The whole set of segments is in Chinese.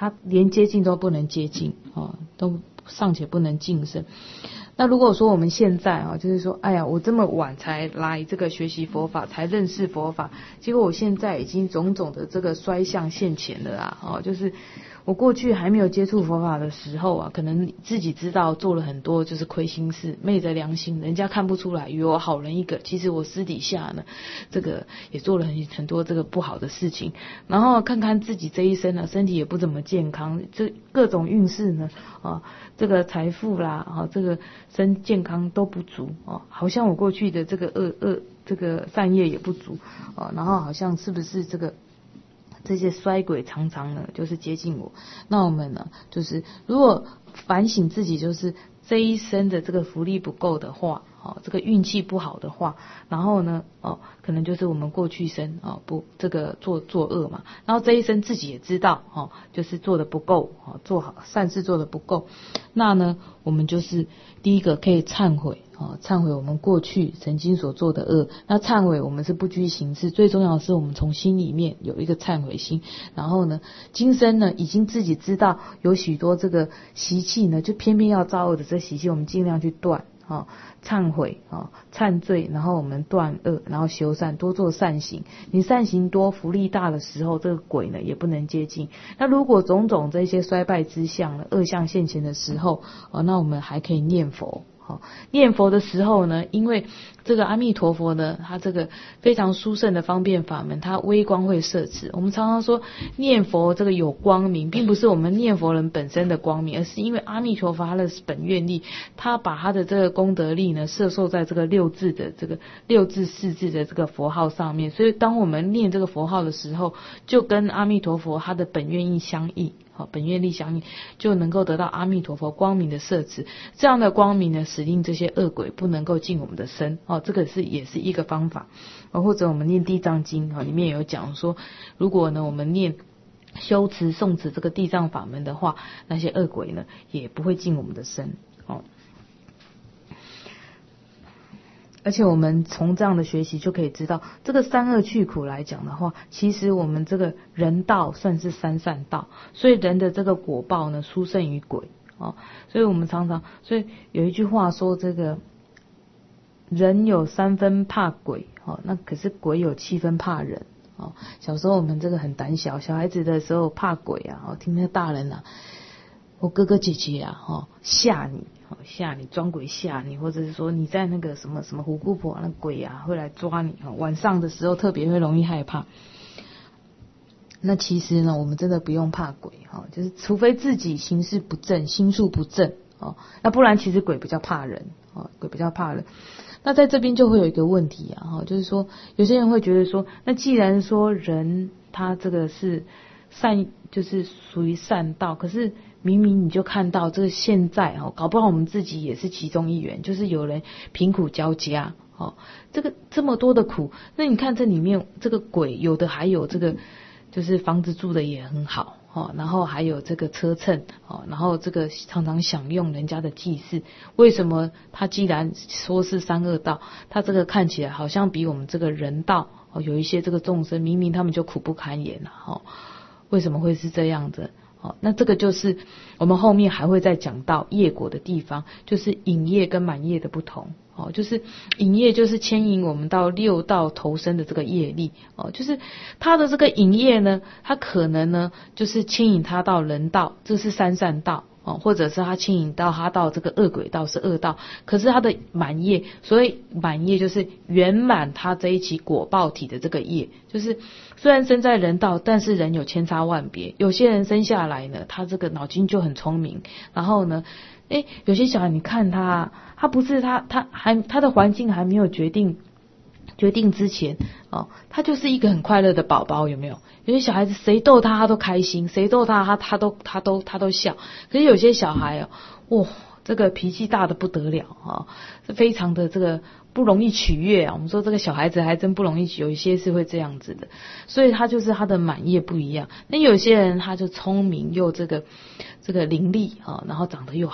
他连接近都不能接近都尚且不能晋升。那如果说我们现在就是说，哎呀，我这么晚才来这个学习佛法，才认识佛法，结果我现在已经种种的这个衰相现前了就是我过去还没有接触佛法的时候可能自己知道做了很多就是亏心事，昧着良心，人家看不出来，以为我好人一个，其实我私底下呢，这个也做了很多这个不好的事情。然后看看自己这一生身体也不怎么健康，这各种运势呢这个财富啦这个健康都不足好像我过去的这个这个善业也不足然后好像是不是这些衰鬼常常呢就是接近我。那我们呢就是如果反省自己，就是这一生的这个福利不够的话这个运气不好的话，然后呢可能就是我们过去生不这个做恶嘛，然后这一生自己也知道就是做的不够做好善事做的不够，那呢我们就是第一个可以忏悔忏悔我们过去曾经所做的恶。那忏悔我们是不拘形式，最重要的是我们从心里面有一个忏悔心。然后呢今生呢已经自己知道有许多这个习气呢，就偏偏要造恶的这习气，我们尽量去断忏悔忏罪，然后我们断恶，然后修善，多做善行。你善行多福利大的时候，这个鬼呢也不能接近。那如果种种这些衰败之相呢恶相现前的时候那我们还可以念佛念佛的时候呢，因为这个阿弥陀佛呢，他这个非常殊胜的方便法门，他微光会摄持。我们常常说念佛这个有光明，并不是我们念佛人本身的光明，而是因为阿弥陀佛他的本愿力，他把他的这个功德力呢摄受在这个六字四字的这个佛号上面。所以当我们念这个佛号的时候，就跟阿弥陀佛他的本愿力相应本愿力相应，就能够得到阿弥陀佛光明的摄持。这样的光明呢，使令这些恶鬼不能够进我们的身这个也是一个方法或者我们念地藏经里面有讲说，如果呢我们念修持诵持这个地藏法门的话，那些恶鬼呢也不会进我们的身而且我们从这样的学习就可以知道，这个三恶去苦来讲的话，其实我们这个人道算是三善道，所以人的这个果报呢殊胜于鬼所以我们所以有一句话说，这个人有3分怕鬼那可是鬼有7分怕人小时候我们这个很胆小，小孩子的时候怕鬼听那大人我哥哥姐姐吓你装鬼吓你，或者是说你在那个什么虎姑婆那鬼会来抓你晚上的时候特别会容易害怕。那其实呢我们真的不用怕鬼就是除非自己行事不正，心术不正那不然其实鬼比较怕人鬼比较怕人。那在这边就会有一个问题就是说有些人会觉得说，那既然说人他这个是善，就是属于善道，可是明明你就看到这个现在搞不好我们自己也是其中一员，就是有人贫苦交加这个这么多的苦，那你看这里面这个鬼有的还有这个就是房子住的也很好然后还有这个车乘然后这个常常享用人家的祭祀，为什么他既然说是三恶道，他这个看起来好像比我们这个人道有一些这个众生明明他们就苦不堪言为什么会是这样子那这个就是我们后面还会再讲到业果的地方，就是引业跟满业的不同就是引业就是牵引我们到六道投生的这个业力就是他的这个引业呢，他可能呢就是牵引他到人道，这是三善道或者是他牵引到他到这个恶鬼道是恶道，可是他的满业，所以满业就是圆满他这一期果报体的这个业，就是虽然生在人道，但是人有千差万别，有些人生下来呢他这个脑筋就很聪明，然后呢有些小孩你看他不是他的环境还没有决定之前他就是一个很快乐的宝宝，有没有？有些小孩子谁逗他都开心，谁逗他都笑。可是有些小孩这个脾气大的不得了是非常的这个不容易取悦我们说这个小孩子还真不容易有一些是会这样子的，所以他就是他的满业不一样。那有些人他就聪明又这个伶俐然后长得又好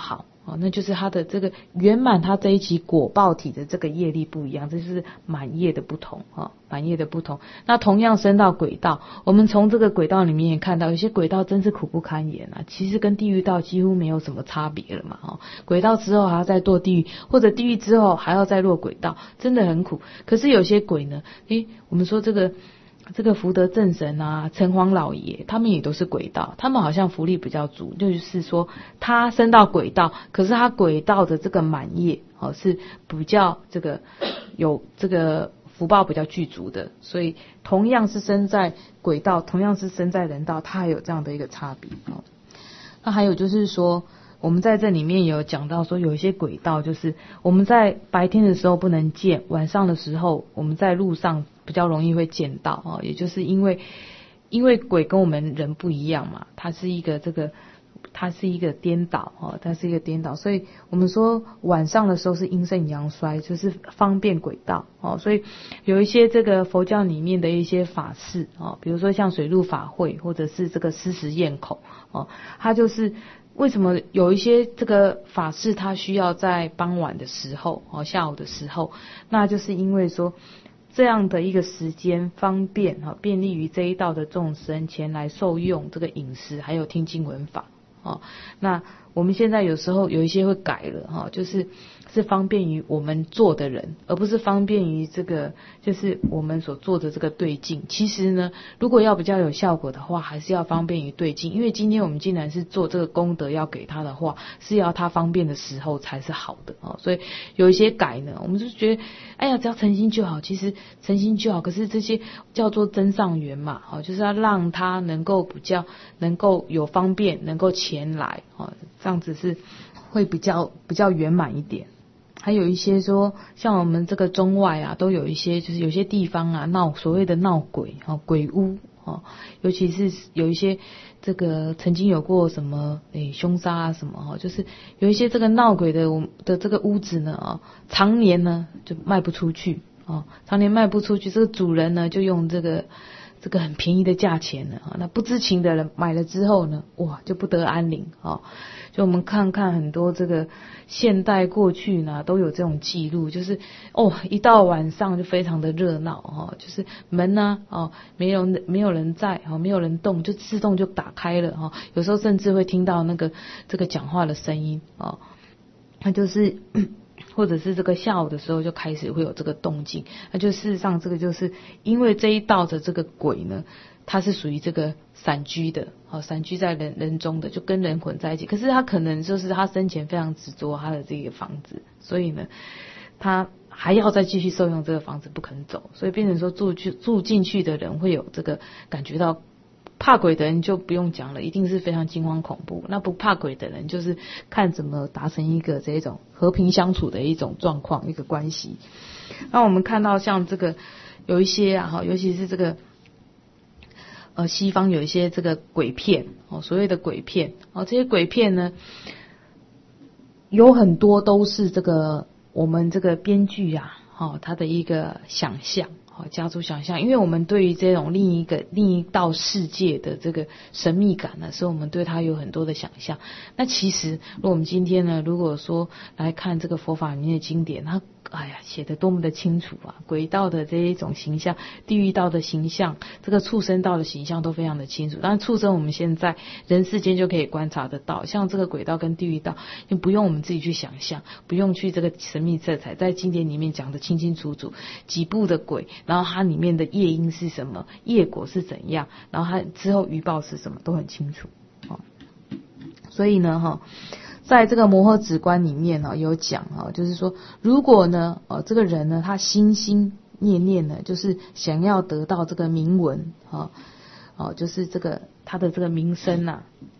那就是他的这个圆满，他这一期果报体的这个业力不一样，这是满业的不同满业的不同。那同样升到轨道，我们从这个轨道里面也看到，有些轨道真是苦不堪言啊，其实跟地狱道几乎没有什么差别了嘛轨道之后还要再堕地狱，或者地狱之后还要再落轨道，真的很苦。可是有些鬼呢，我们说这个福德正神啊，城隍老爷，他们也都是轨道，他们好像福利比较足，就是说他升到轨道，可是他轨道的这个满业是比较这个有这个福报比较具足的，所以同样是生在轨道，同样是生在人道，它还有这样的一个差别那还有就是说，我们在这里面有讲到说，有一些轨道就是我们在白天的时候不能见，晚上的时候我们在路上比较容易会见到也就是因为鬼跟我们人不一样嘛，它是一个颠倒它是一个颠倒，所以我们说晚上的时候是阴盛阳衰，就是方便轨道所以有一些这个佛教里面的一些法事比如说像水陆法会或者是这个施食宴口它就是为什么有一些这个法事它需要在傍晚的时候下午的时候，那就是因为说这样的一个时间方便便利于这一道的众生前来受用这个饮食还有听经闻法那我们现在有时候有一些会改了就是方便于我们做的人，而不是方便于这个就是我们所做的这个对境。其实呢，如果要比较有效果的话，还是要方便于对境，因为今天我们既然是做这个功德要给他的话，是要他方便的时候才是好的所以有一些改呢，我们就觉得哎呀只要诚心就好，其实诚心就好，可是这些叫做增上缘嘛就是要让他能够比较能够有方便，能够前来这样子是会比较圆满一点。还有一些说像我们这个中外啊都有一些就是有些地方啊所谓的闹鬼鬼屋尤其是有一些这个曾经有过什么凶杀什么就是有一些这个闹鬼的这个屋子呢常年呢就卖不出去常年卖不出去，这个主人呢就用这个很便宜的价钱呢那不知情的人买了之后呢哇就不得安宁就我们看很多这个现代过去呢都有这种记录，就是一到晚上就非常的热闹就是门没有人在没有人动，就自动就打开了有时候甚至会听到这个讲话的声音那就是或者是这个下午的时候就开始会有这个动静，那就事实上这个就是因为这一道的这个鬼呢，它是属于这个散居的散居在人中的，就跟人混在一起，可是他可能就是他生前非常执着他的这个房子，所以呢他还要再继续受用这个房子不肯走，所以变成说住进去的人会有这个感觉到怕鬼的人就不用讲了，一定是非常惊慌恐怖。那不怕鬼的人就是看怎么达成一个这种和平相处的一种状况，一个关系。那我们看到像这个有一些尤其是这个西方有一些这个鬼片所谓的鬼片这些鬼片呢有很多都是这个我们这个编剧他的一个想象加速想象，因为我们对于这种另一道世界的这个神秘感呢，所以我们对它有很多的想象。那其实如果我们今天呢，如果说来看这个佛法里面的经典，它写得多么的清楚鬼道的这一种形象，地狱道的形象，这个畜生道的形象都非常的清楚。当然畜生我们现在人世间就可以观察得到，像这个鬼道跟地狱道就不用我们自己去想象，不用去这个神秘色彩，在经典里面讲得清清楚楚，几部的鬼，然后它里面的业因是什么，业果是怎样，然后它之后余报是什么都很清楚所以呢在这个摩诃止观里面有讲就是说如果呢这个人呢他心心念念呢就是想要得到这个名闻就是这个他的这个名声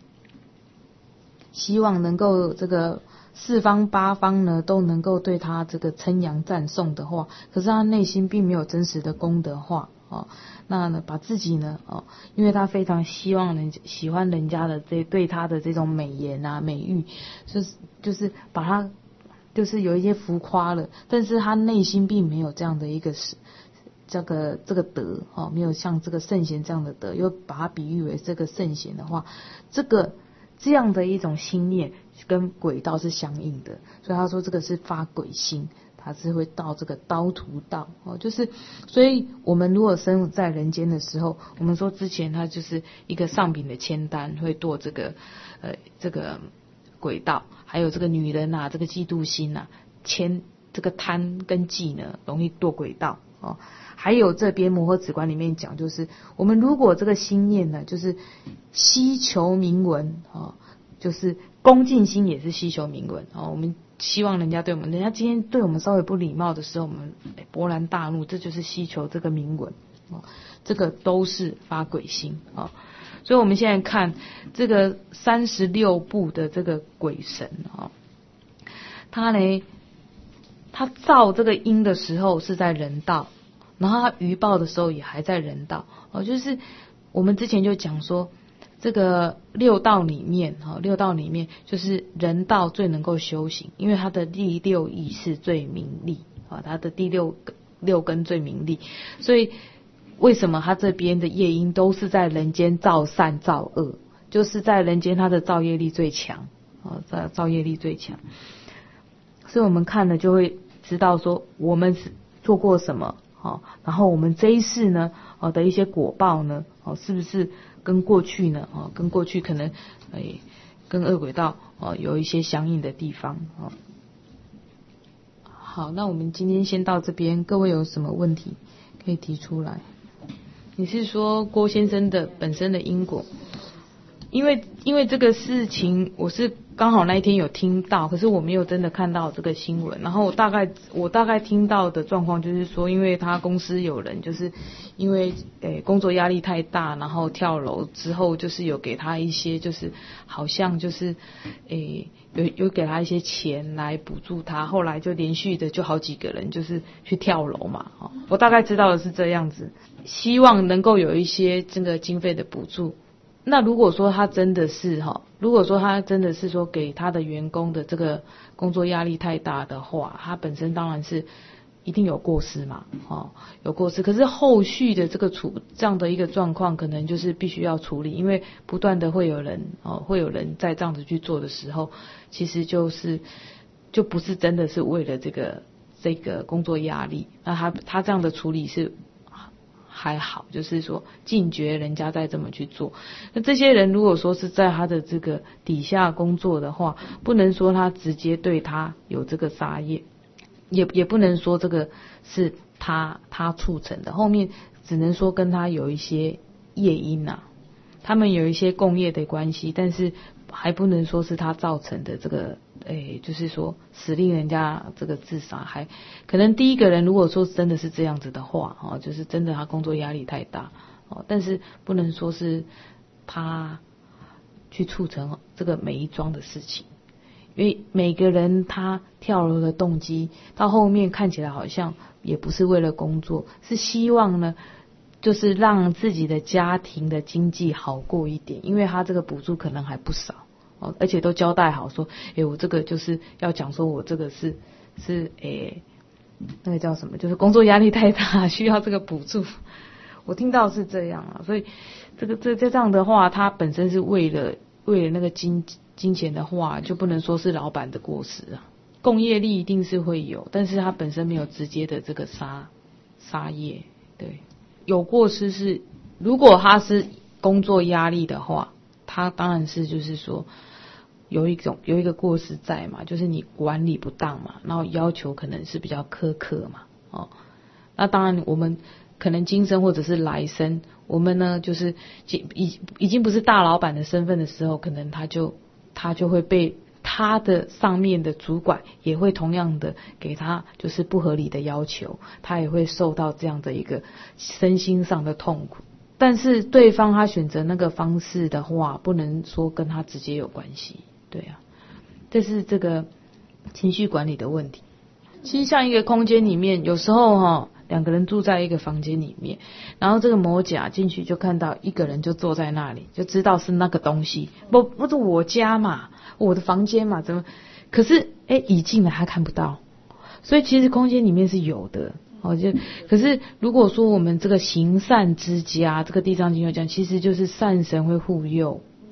希望能够这个四方八方呢都能够对他这个称扬赞颂的话，可是他内心并没有真实的功德化那呢把自己呢因为他非常喜欢人家的对他的这种美言美誉，就是把他就是有一些浮夸了，但是他内心并没有这样的一个这个德没有像这个圣贤这样的德，又把它比喻为这个圣贤的话， 这样的一种心念跟鬼道是相应的，所以他说这个是发鬼心，他是会到这个刀途道就是所以我们如果生在人间的时候，我们说之前他就是一个上品的签单会堕这个鬼道，还有这个女人啊，这个嫉妒心啊，这个贪跟忌呢容易堕鬼道还有这边摩诃止观里面讲，就是我们如果这个心念呢，就是希求名闻就是恭敬心也是希求名闻我们希望人家对我们，人家今天对我们稍微不礼貌的时候，我们勃然大怒，这就是希求这个名闻这个都是发鬼心所以我们现在看这个36部的这个鬼神他造这个因的时候是在人道，然后他余报的时候也还在人道就是我们之前就讲说，这个六道里面就是人道最能够修行，因为他的第六意是最明利他的第六根最明利，所以为什么他这边的业因都是在人间造善造恶，就是在人间他的造业力最强造业力最强，所以我们看了就会知道说我们是做过什么然后我们这一世呢的一些果报呢是不是跟过去呢跟过去可能跟恶鬼道有一些相应的地方好，那我们今天先到这边，各位有什么问题可以提出来？你是说郭先生的本身的因果？因为这个事情我是刚好那一天有听到，可是我没有真的看到这个新闻。然后我大概听到的状况就是说，因为他公司有人就是因为工作压力太大，然后跳楼之后就是有给他一些就是好像就是有给他一些钱来补助他，后来就连续的就好几个人就是去跳楼嘛我大概知道的是这样子，希望能够有一些这个经费的补助。那如果说他真的是说给他的员工的这个工作压力太大的话，他本身当然是一定有过失嘛有过失，可是后续的这样的一个状况可能就是必须要处理，因为不断的会有人在这样子去做的时候，其实就不是真的是为了这个工作压力，那他这样的处理是还好，就是说禁绝人家再这么去做。那这些人如果说是在他的这个底下工作的话，不能说他直接对他有这个杀业，也不能说这个是他促成的，后面只能说跟他有一些业因他们有一些共业的关系，但是还不能说是他造成的这个就是说使令人家这个自杀，还可能第一个人如果说真的是这样子的话就是真的他工作压力太大但是不能说是他去促成这个每一桩的事情，因为每个人他跳楼的动机到后面看起来好像也不是为了工作，是希望呢就是让自己的家庭的经济好过一点，因为他这个补助可能还不少而且都交代好说我这个就是要讲说我这个是那个叫什么，就是工作压力太大需要这个补助，我听到是这样所以这样的话，他本身是为了那个金钱的话，就不能说是老板的过失共业力一定是会有，但是他本身没有直接的这个杀业。对，有过失是如果他是工作压力的话，他当然是就是说有一个过失在嘛，就是你管理不当嘛，然后要求可能是比较苛刻嘛那当然我们可能今生或者是来生，我们呢就是已经不是大老板的身份的时候，可能他就会被他的上面的主管也会同样的给他就是不合理的要求，他也会受到这样的一个身心上的痛苦。但是对方他选择那个方式的话，不能说跟他直接有关系。对这是这个情绪管理的问题。其实像一个空间里面，有时候两个人住在一个房间里面，然后这个魔甲进去就看到一个人就坐在那里，就知道是那个东西，不是我家嘛，我的房间嘛，怎么？可是一进来他看不到，所以其实空间里面是有的可是如果说我们这个行善之家，这个地藏经有讲，其实就是善神会护佑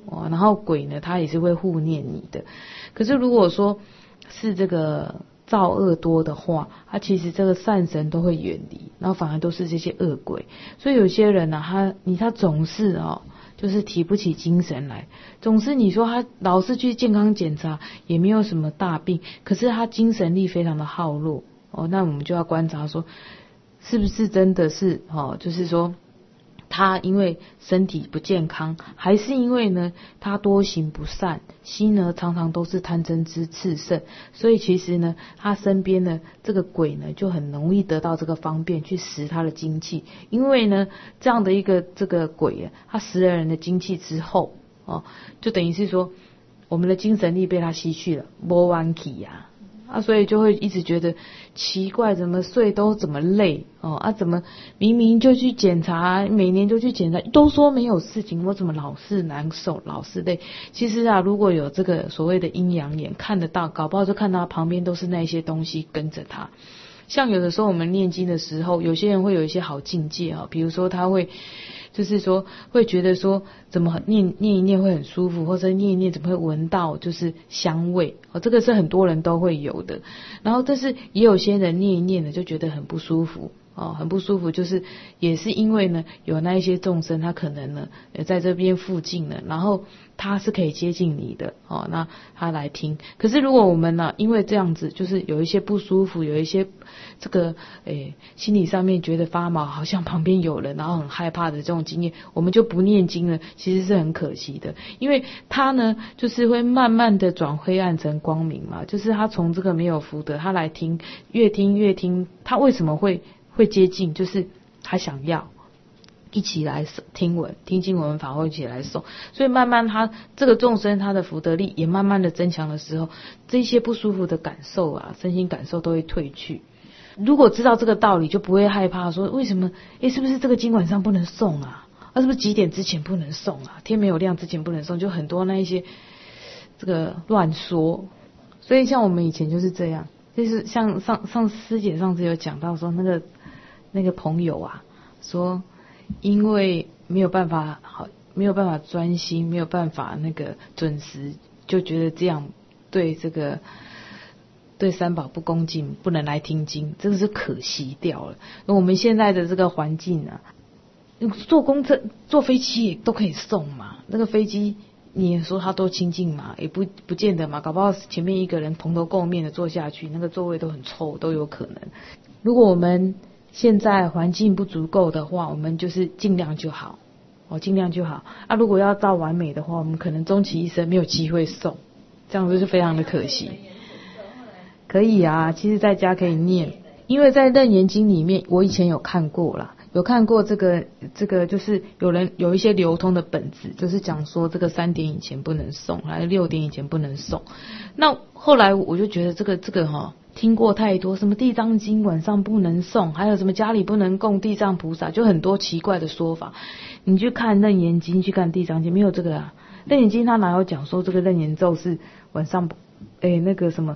然后鬼呢他也是会护念你的。可是如果说是这个造恶多的话，他其实这个善神都会远离，然后反而都是这些恶鬼。所以有些人呢，他总是就是提不起精神来，总是你说他老是去健康检查，也没有什么大病，可是他精神力非常的耗弱那我们就要观察说，是不是真的是就是说他因为身体不健康，还是因为呢他多行不善，心呢常常都是贪嗔痴炽盛，所以其实呢他身边呢这个鬼呢就很容易得到这个方便去食他的精气。因为呢这样的一个这个鬼他食了人的精气之后就等于是说我们的精神力被他吸去了，没完气所以就会一直觉得奇怪，怎么睡都怎么累怎么明明就去检查，每年就去检查，都说没有事情，我怎么老是难受，老是累？其实如果有这个所谓的阴阳眼看得到，搞不好就看到旁边都是那些东西跟着他。像有的时候我们念经的时候，有些人会有一些好境界比如说他会就是说会觉得说怎么念一念会很舒服，或者念一念怎么会闻到就是香味这个是很多人都会有的。然后但是也有些人念一念呢就觉得很不舒服很不舒服，就是也是因为呢有那一些众生他可能呢在这边附近呢，然后他是可以接近你的那他来听。可是如果我们呢因为这样子就是有一些不舒服，有一些这个心理上面觉得发毛，好像旁边有人，然后很害怕的这种经验，我们就不念经了，其实是很可惜的。因为他呢就是会慢慢的转黑暗成光明嘛，就是他从这个没有福德他来听，越听他为什么会接近，就是他想要一起来听闻听经闻法会一起来诵，所以慢慢他这个众生他的福德力也慢慢的增强的时候，这些不舒服的感受身心感受都会退去。如果知道这个道理，就不会害怕说为什么是不是这个经晚上不能诵是不是几点之前不能诵天没有亮之前不能诵，就很多那一些这个乱说。所以像我们以前就是这样，就是像师姐上次有讲到说那个朋友说因为没有办法专心，没有办法那个准时，就觉得这样对这个对三宝不恭敬，不能来听经，这个是可惜掉了。我们现在的这个环境坐公车坐飞机也都可以送嘛，那个飞机你也说他多清净嘛，也不见得嘛，搞不好前面一个人蓬头垢面的坐下去，那个座位都很臭，都有可能。如果我们现在环境不足够的话，我们就是尽量就好尽量就好如果要到完美的话，我们可能终其一生没有机会送，这样子就非常的可惜。可以其实在家可以念，因为在《楞严经》里面我以前有看过啦，有看过这个就是有一些流通的本子，就是讲说这个3点以前不能送，还是6点以前不能送。那后来我就觉得这个听过太多，什么地藏经晚上不能诵，还有什么家里不能供地藏菩萨，就很多奇怪的说法。你去看楞严经，去看地藏经，没有这个楞严经他哪有讲说这个楞严咒是晚上那个什么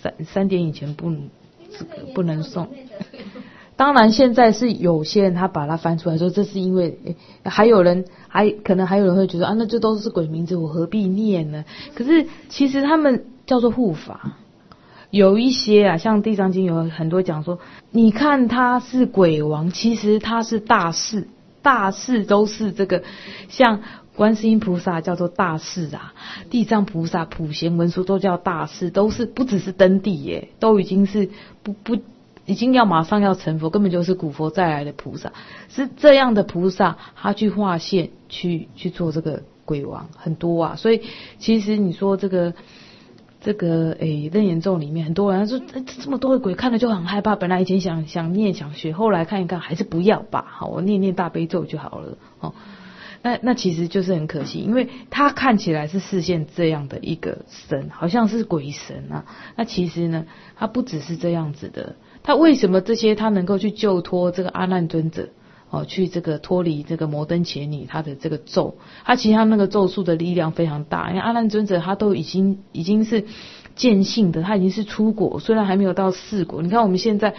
3点以前不能诵。当然现在是有些人他把它翻出来说这是因为可能还有人会觉得那这都是鬼名字，我何必念呢？可是其实他们叫做护法。有一些像地藏经有很多讲说，你看他是鬼王，其实他是大士，大士都是这个，像观世音菩萨叫做大士地藏菩萨普贤文殊都叫大士，都是不只是登地都已经是已经要马上要成佛，根本就是古佛再来的菩萨，是这样的菩萨他去化现去做这个鬼王很多所以其实你说这个楞严咒里面很多人说这么多的鬼看了就很害怕，本来以前想念想学，后来看一看还是不要吧，好，我念念大悲咒就好了那其实就是很可惜，因为他看起来是示现这样的一个神，好像是鬼神那其实呢他不只是这样子的。他为什么这些他能够去救脱这个阿难尊者去这个脱离这个摩登伽女他的这个咒，他其实他那个咒术的力量非常大，因为阿难尊者他都已经是见性的，他已经是出果，虽然还没有到4果。你看我们现在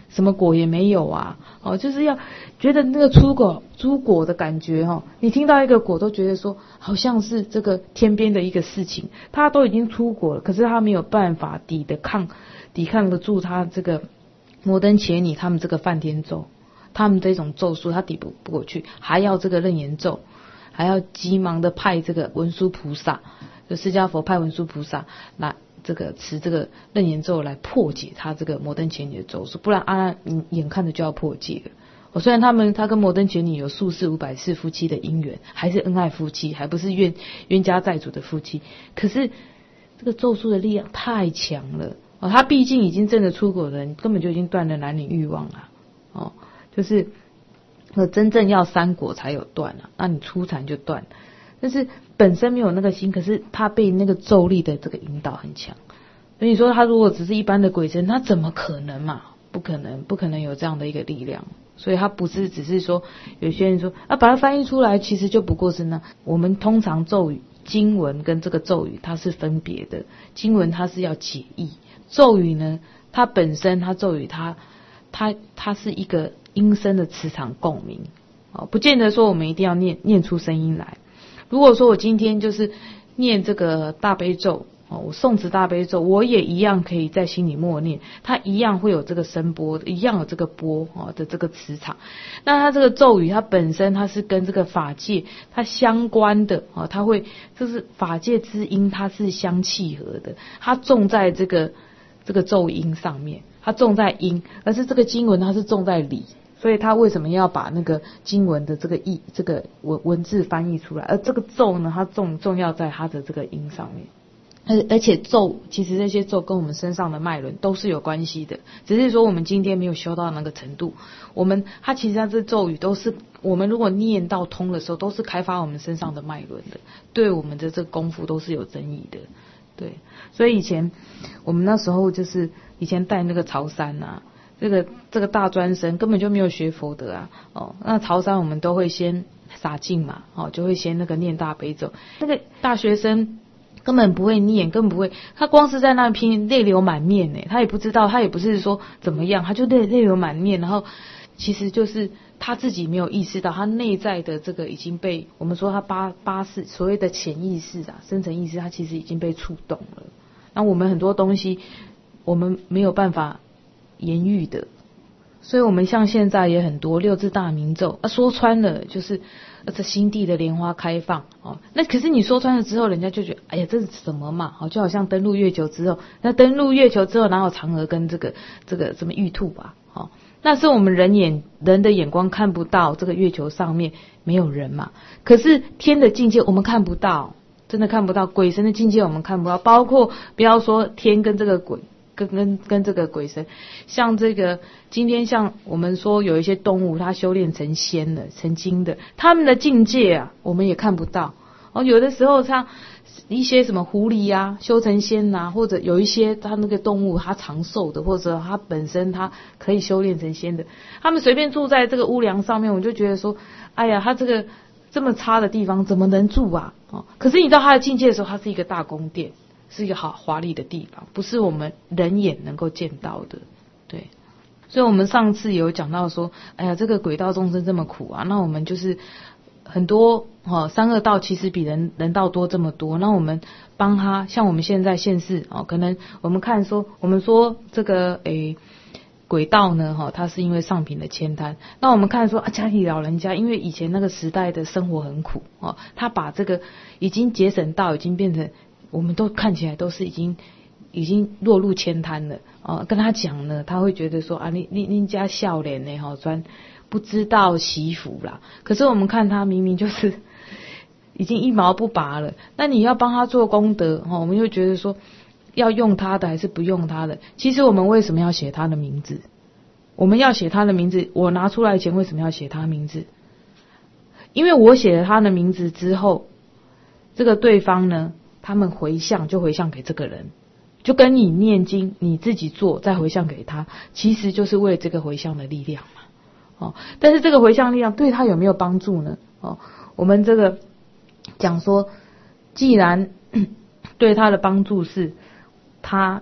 什么果也没有啊，就是要觉得那个出果的感觉你听到一个果都觉得说好像是这个天边的一个事情，它都已经出果了，可是它没有办法抵抗得住它这个摩登伽女他们这个梵天咒，他们这种咒术它抵不过去，还要这个楞严咒，还要急忙的派这个文殊菩萨，就释迦佛派文殊菩萨来这个持这个楞严咒来破解他这个摩登伽女的咒术，不然阿难眼看着就要破解了。虽然他跟摩登伽女有数世500世夫妻的姻缘，还是恩爱夫妻，还不是冤家债主的夫妻，可是这个咒术的力量太强了他毕竟已经证得出果的人，根本就已经断了男女欲望了就是真正要3果才有断那你初禅就断，但是本身没有那个心，可是他被那个咒力的这个引导很强，所以你说他如果只是一般的鬼神，他怎么可能嘛？不可能有这样的一个力量。所以他不是只是说有些人说把它翻译出来，其实就不过是那我们通常咒语经文跟这个咒语它是分别的，经文它是要解义，咒语呢它本身它咒语它是一个音声的磁场共鸣不见得说我们一定要念出声音来。如果说我今天就是念这个大悲咒我诵持大悲咒，我也一样可以在心里默念，它一样会有这个声波，一样有这个波的这个磁场。那它这个咒语它本身它是跟这个法界它相关的它会就是法界之音，它是相契合的，它重在这个咒音上面，它重在音，而是这个经文它是重在理。所以他为什么要把那个经文的这个这个文字翻译出来，而这个咒呢它重要在它的这个音上面。而且咒其实这些咒跟我们身上的脉轮都是有关系的，只是说我们今天没有修到那个程度。它其实它这咒语都是我们如果念到通的时候，都是开发我们身上的脉轮的，对我们的这个功夫都是有增益的。对，所以以前我们那时候就是以前带那个潮汕这个大专生根本就没有学佛的那潮汕我们都会先洒净嘛就会先那个念大悲咒，那个大学生根本不会念，根本不会，他光是在那边泪流满面他也不知道，他也不是说怎么样，他就泪流满面，然后其实就是他自己没有意识到，他内在的这个已经被我们说他八识所谓的潜意识深层意识，他其实已经被触动了。那我们很多东西我们没有办法言喻的，所以我们像现在也很多6字大明咒说穿了就是这心地的莲花开放那可是你说穿了之后，人家就觉得哎呀这是什么嘛就好像登陆月球之后，那登陆月球之后哪有嫦娥跟这个什么玉兔吧那是我们人的眼光看不到，这个月球上面没有人嘛，可是天的境界我们看不到，真的看不到，鬼神的境界我们看不到，包括不要说天跟这个鬼跟这个鬼神，像这个今天像我们说有一些动物它修炼成仙了成精的，他们的境界我们也看不到有的时候像一些什么狐狸修成仙或者有一些它那个动物它长寿的，或者它本身它可以修炼成仙的，他们随便住在这个屋梁上面，我就觉得说哎呀它这个这么差的地方怎么能住可是你到它的境界的时候，它是一个大宫殿，是一个好华丽的地方，不是我们人眼能够见到的。对，所以我们上次有讲到说哎呀这个鬼道众生这么苦那我们就是很多三恶道其实比人道多这么多，那我们帮他，像我们现在现世可能我们看说我们说这个鬼道呢它是因为上品的悭贪，那我们看说家里老人家因为以前那个时代的生活很苦他把这个已经节省到已经变成我们都看起来都是已经落入悭贪了跟他讲呢，他会觉得说你家笑脸呢专不知道惜福啦。可是我们看他明明就是已经一毛不拔了，那你要帮他做功德我们就觉得说要用他的还是不用他的。其实我们为什么要写他的名字？我们要写他的名字，我拿出来钱为什么要写他的名字？因为我写了他的名字之后，这个对方呢他们回向就回向给这个人，就跟你念经你自己做再回向给他，其实就是为了这个回向的力量嘛但是这个回向力量对他有没有帮助呢我们这个讲说既然对他的帮助是他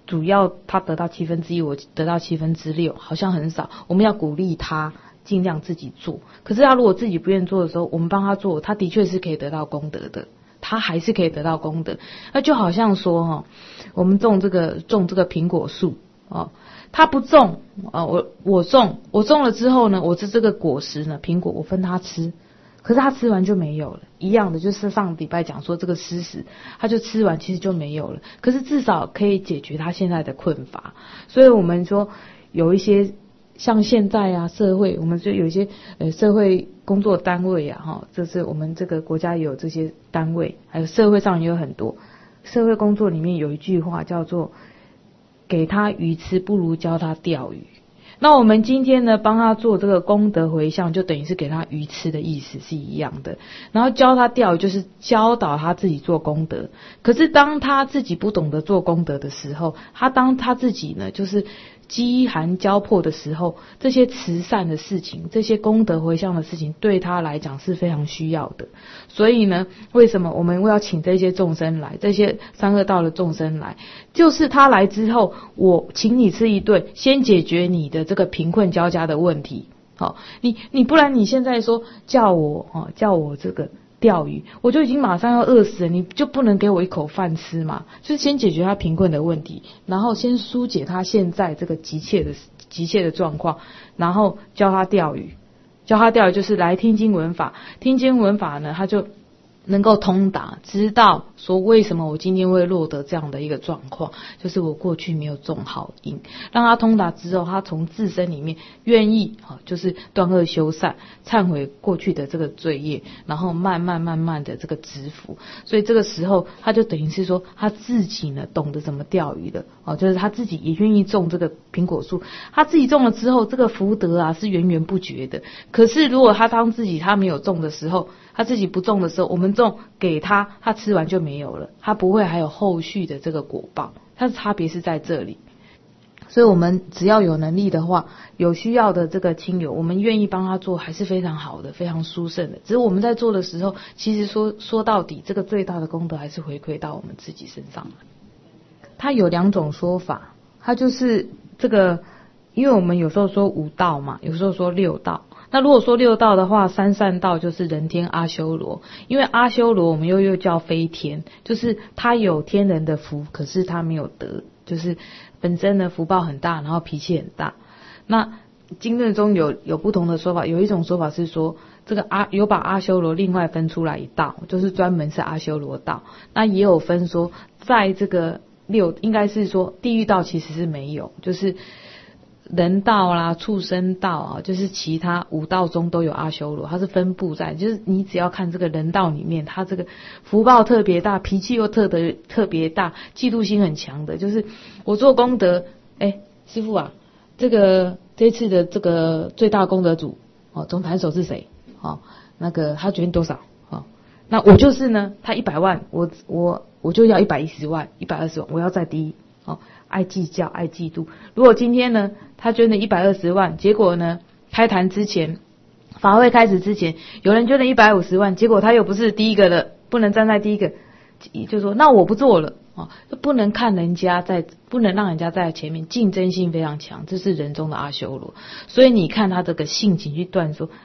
主要他得到1/7，我得到6/7，好像很少。我们要鼓励他尽量自己做。可是他如果自己不愿意做的时候，我们帮他做，他的确是可以得到功德的，他还是可以得到功德。那就好像说我们种这个苹果树他不种我种了之后呢，我这个果实呢，苹果我分他吃。可是他吃完就没有了，一样的，就是上礼拜讲说这个施食，他就吃完其实就没有了。可是至少可以解决他现在的困乏。所以我们说有一些像现在社会，我们就有一些社会工作单位这是我们这个国家也有这些单位，还有社会上也有很多社会工作里面有一句话叫做给他鱼吃不如教他钓鱼。那我们今天呢，帮他做这个功德回向，就等于是给他鱼吃的意思是一样的。然后教他钓鱼，就是教导他自己做功德。可是当他自己不懂得做功德的时候，当他自己呢，就是饥寒交迫的时候，这些慈善的事情，这些功德回向的事情，对他来讲是非常需要的。所以呢，为什么我们要请这些众生来，这些三恶道的众生来，就是他来之后，我请你吃一顿，先解决你的这个贫困交加的问题。你不然你现在说叫我这个钓鱼，我就已经马上要饿死了，你就不能给我一口饭吃嘛？就是先解决他贫困的问题，然后先疏解他现在这个急切的状况，然后教他钓鱼就是来听经闻法，听经闻法呢，他就能够通达，知道说为什么我今天会落得这样的一个状况，就是我过去没有种好因。让他通达之后，他从自身里面愿意就是断恶修善，忏悔过去的这个罪业，然后慢慢的这个知福。所以这个时候他就等于是说他自己呢懂得怎么钓鱼的就是他自己也愿意种这个苹果树。他自己种了之后，这个福德是源源不绝的。可是如果他他没有种的时候，他自己不种的时候，我们种给他吃完就没有了，他不会还有后续的这个果报，它的差别是在这里。所以我们只要有能力的话，有需要的这个亲友，我们愿意帮他做，还是非常好的，非常殊胜的。只是我们在做的时候，其实说到底，这个最大的功德还是回馈到我们自己身上。它有两种说法，它就是这个，因为我们有时候说5道嘛，有时候说6道。那如果说6道的话，3善道就是人天阿修罗。因为阿修罗我们又叫非天，就是他有天人的福，可是他没有德，就是本身的福报很大，然后脾气很大。那经论中有不同的说法，有一种说法是说这个有把阿修罗另外分出来一道，就是专门是阿修罗道。那也有分说在这个应该是说地狱道其实是没有，就是人道啦、畜生道就是其他5道中都有阿修罗，它是分布在，就是你只要看这个人道里面，它这个福报特别大，脾气又特别大，嫉妒心很强的，就是我做功德，师父这次的这个最大功德主总盘手是谁？那个他决定多少？那我就是呢，他100万，我就要110万、120万，我要再低爱计较、爱嫉妒。如果今天呢，他捐了120万，结果呢，开坛之前，法会开始之前，有人捐了150万，结果他又不是第一个了，不能站在第一个，就说那我不做了就不能看人家不能让人家在前面，竞争性非常强，这是人中的阿修罗。所以你看他这个性情去断说，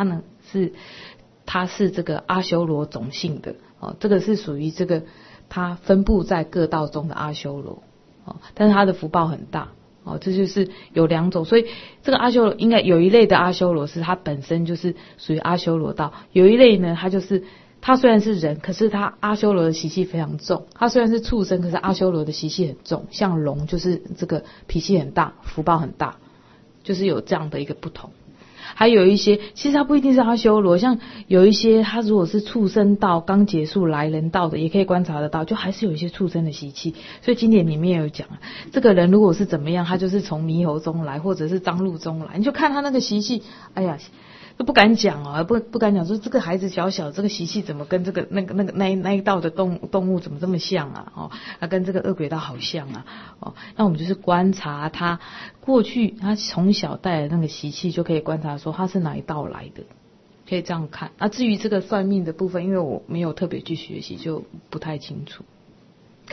他是这个阿修罗种性的这个是属于这个他分布在各道中的阿修罗但是他的福报很大这就是有2种。所以这个阿修罗应该有一类的阿修罗是他本身就是属于阿修罗道，有一类呢他虽然是人，可是他阿修罗的习气非常重。他虽然是畜生，可是阿修罗的习气很重，像龙就是这个脾气很大，福报很大，就是有这样的一个不同。还有一些其实他不一定是阿修罗，像有一些他如果是畜生道刚结束来人道的，也可以观察得到，就还是有一些畜生的习气。所以经典里面有讲，这个人如果是怎么样，他就是从猕猴中来，或者是张鹿中来，你就看他那个习气，哎呀都不敢讲不敢讲说这个孩子小小这个习气怎么跟这个那一道的动物怎么这么像跟这个恶鬼道好像那我们就是观察他过去他从小带的那个习气，就可以观察说他是哪一道来的，可以这样看。至于这个算命的部分，因为我没有特别去学习，就不太清楚。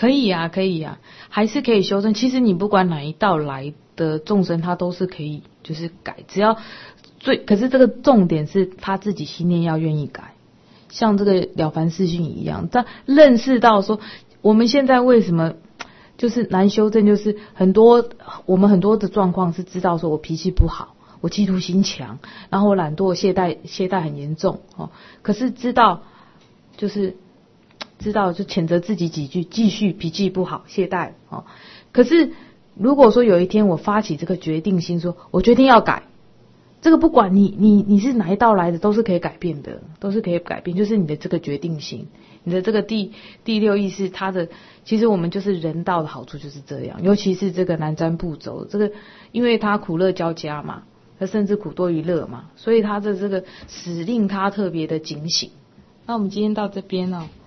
可以啊，可以啊，还是可以修正。其实你不管哪一道来的众生，他都是可以就是改，只要可是这个重点是他自己心念要愿意改。像这个了凡四训一样，但认识到说我们现在为什么就是难修正，就是我们很多的状况是知道说我脾气不好，我嫉妒心强，然后我懒惰懈怠很严重可是知道就谴责自己几句，继续脾气不好懈怠可是如果说有一天我发起这个决定心，说我决定要改，这个不管你是哪一道来的，都是可以改变的，都是可以改变，就是你的这个决定性，你的这个第六意识，其实我们就是人道的好处就是这样，尤其是这个南瞻部洲，这个因为它苦乐交加嘛，它甚至苦多于乐嘛，所以它的这个使令它特别的警醒。那我们今天到这边